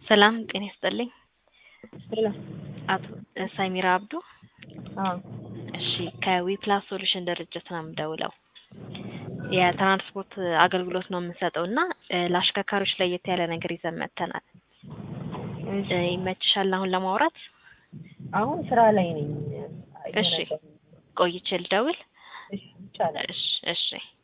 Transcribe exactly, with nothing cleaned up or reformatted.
ሰላም ጤና ይስጥልኝ። ሄሎ አቶ ሳሚራ አብዱ። አዎ እሺ ከዊፕላስ ሶሉሽን ድርጅት ነው የምደውለው። የትራንስፖርት አገልግሎት ነው የምንሰጠውና ለአሽከርካሪዎች ለየት ያለ ነገር ይዘን መጥተናል። እሺ ይመችሻል አሁን ለማውራት? አሁን ስራ ላይ ነኝ። እሺ ቆይቼ ልደውል? እሺ ይቻላል። እሺ እሺ